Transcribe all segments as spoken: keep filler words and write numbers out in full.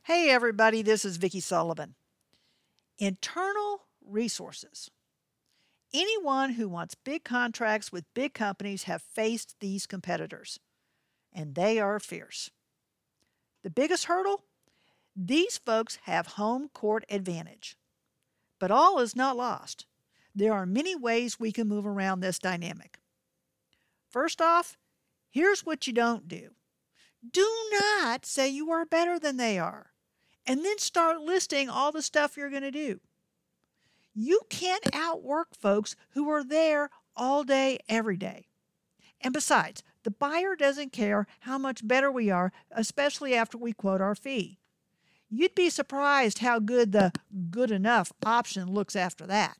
Hey everybody, this is Vicki Sullivan. Internal resources. Anyone who wants big contracts with big companies have faced these competitors, and they are fierce. The biggest hurdle? These folks have home court advantage. But all is not lost. There are many ways we can move around this dynamic. First off, here's what you don't do. Do not say you are better than they are, and then start listing all the stuff you're going to do. You can't outwork folks who are there all day, every day. And besides, the buyer doesn't care how much better we are, especially after we quote our fee. You'd be surprised how good the good enough option looks after that.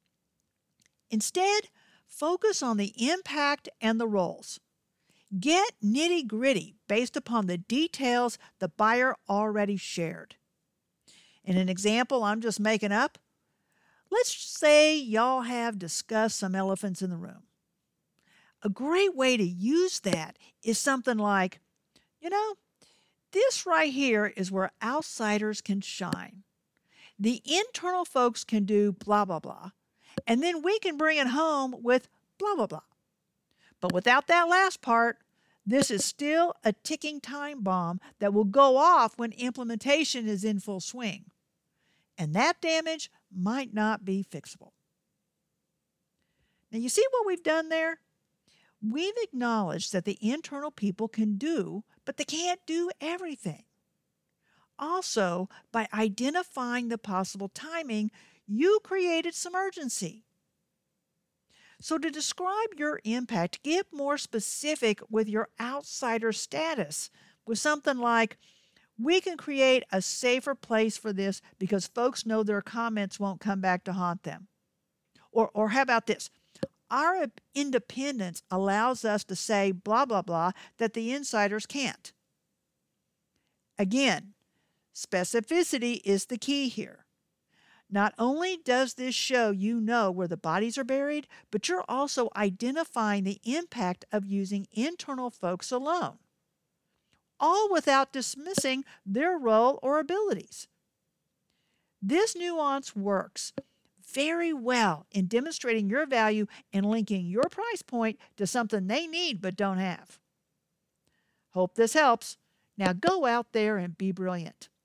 Instead, focus on the impact and the roles. Get nitty-gritty based upon the details the buyer already shared. In an example I'm just making up, let's say y'all have discussed some elephants in the room. A great way to use that is something like, you know, this right here is where outsiders can shine. The internal folks can do blah, blah, blah, and then we can bring it home with blah, blah, blah. But without that last part, this is still a ticking time bomb that will go off when implementation is in full swing. And that damage might not be fixable. Now, you see what we've done there? We've acknowledged that the internal people can do, but they can't do everything. Also, by identifying the possible timing, you created some urgency. So to describe your impact, get more specific with your outsider status with something like, we can create a safer place for this because folks know their comments won't come back to haunt them. Or, or how about this? Our independence allows us to say blah, blah, blah that the insiders can't. Again, specificity is the key here. Not only does this show you know where the bodies are buried, but you're also identifying the impact of using internal folks alone, all without dismissing their role or abilities. This nuance works very well in demonstrating your value and linking your price point to something they need but don't have. Hope this helps. Now go out there and be brilliant.